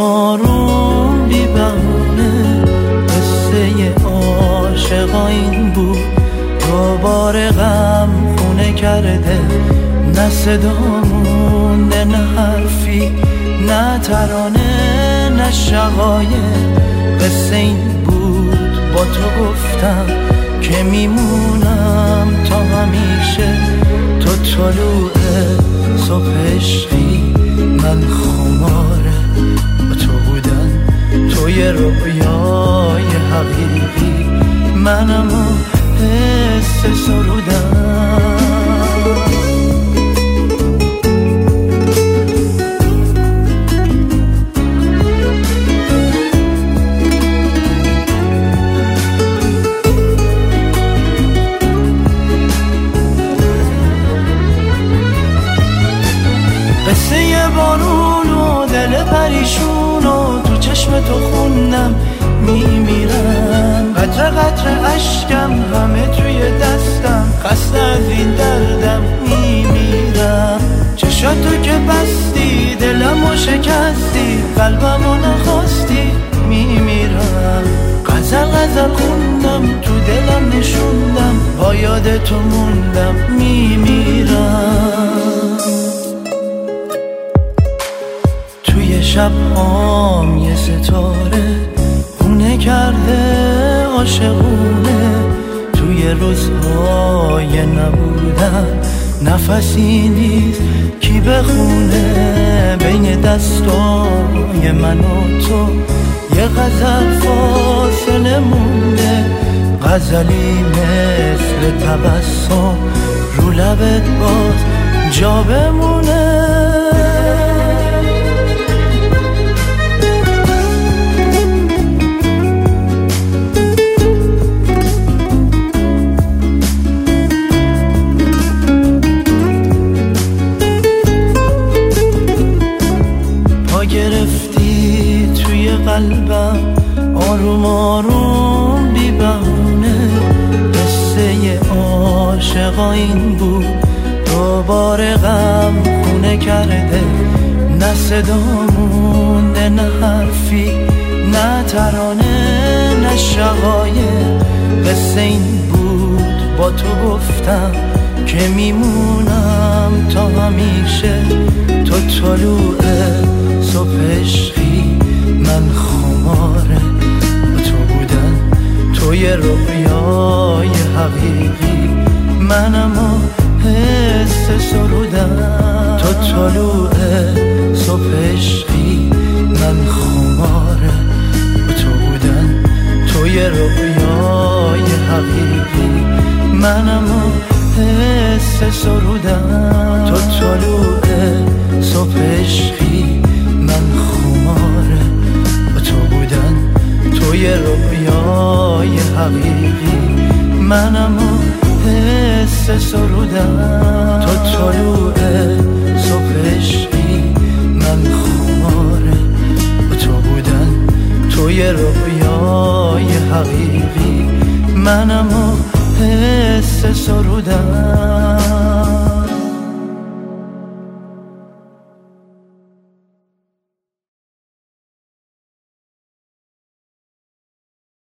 آروم بی بهونه قصه عاشقا این بود. دوباره غم خونه کرده، نه صدا مونده نه حرفی، نه ترانه نه شقایق. قصه این بود با تو گفتم که میمونم تا همیشه. تو طلوع صبح عشقی، من خماره با تو بودن. توی رویای حقیقی، منم و حس سرودن. قصه بارون و دل پریشون و تو چشم تو خوندم میمیرم. قطره قطره اشکم همه توی دستم، خسته از این دردم میمیرم. چشاتو که بستی دلمو شکستی، قلبمو نخواستی میمیرم. غزل غزل خوندم تو دلم نشوندم، با یاد تو موندم میمیرم. توی شب هام یه ستاره خونه کرده عاشقونه. توی روزهای نبودن نفسی نیست کی بخونه. بین دستای من و تو یه غزل فاصله مونده. غزلی مثل تبسم رو لبت باز جا بمونه. گرفتی توی قلبم آروم آروم بی بهونه. قصه عاشقا این بود. دوباره غم خونه کرده، نه صدا مونده نه حرفی، نه ترانه نه شقایق. قصه این بود با تو گفتم که میمونم تا همیشه. تو طلوع صبح عشقی، من خماره با تو بودن. توی رویای حقیقی، منم و حس سرودن. تو طلوع صبح عشقی، من خماره با تو بودن. توی رویای حقیقی، منم و حس سرودن. تو طلوع صبح عشقی، من خماره با تو بودن. توی رویای حقیقی، منم و حس سرودن. تو طلوع صبح عشقی، من خماره با تو بودن. توی رویای حقیقی، منم و حس سرودن.